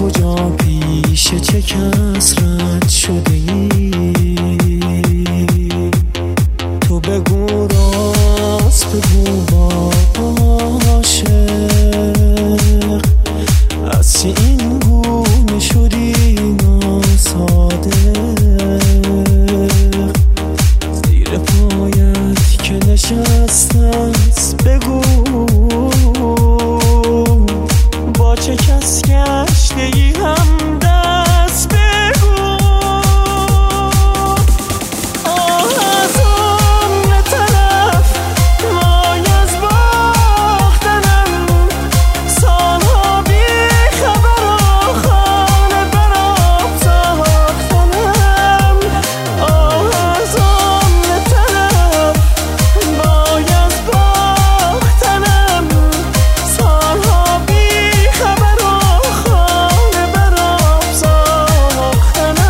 کجا پیش چه کس رد شده ای؟ تو بگو راست بگو با عاشق، از چه این گونه شدی ناصادق؟ زیر پایت که نشسته است بگو با چه کس گشته ای هم دست بگو. آه از اون طرف وای از باختنم، سالها بی خبر و خانه برام ساختنم. آه از اون طرف وای از باختنم، سالها بی خبر و خانه برام ساختنم.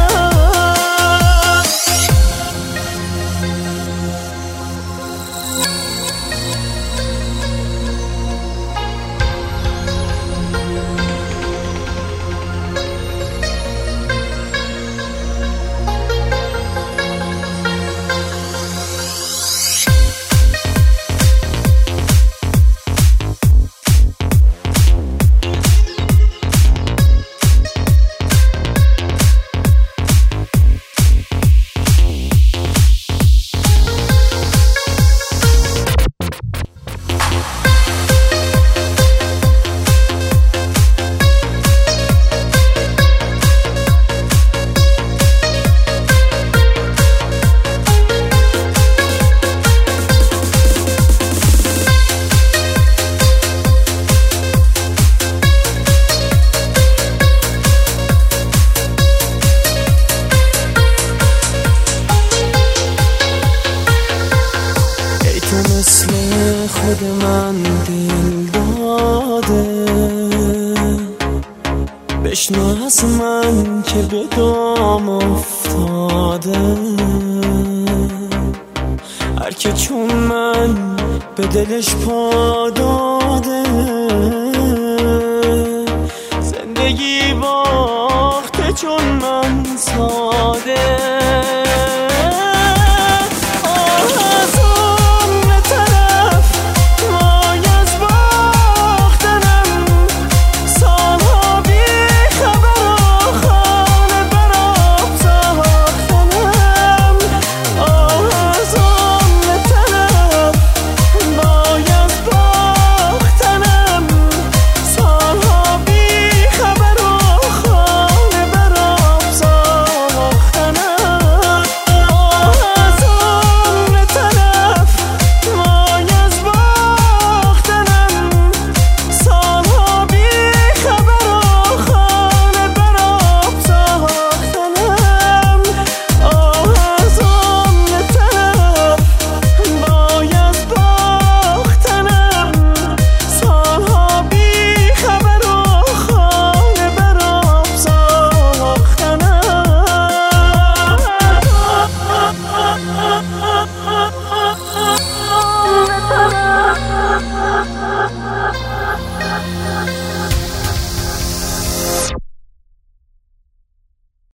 مثل خود من دل داده، بشنو از من که به دام افتاده. هر که چون من به دلش پا داده، زندگی باخته چون من.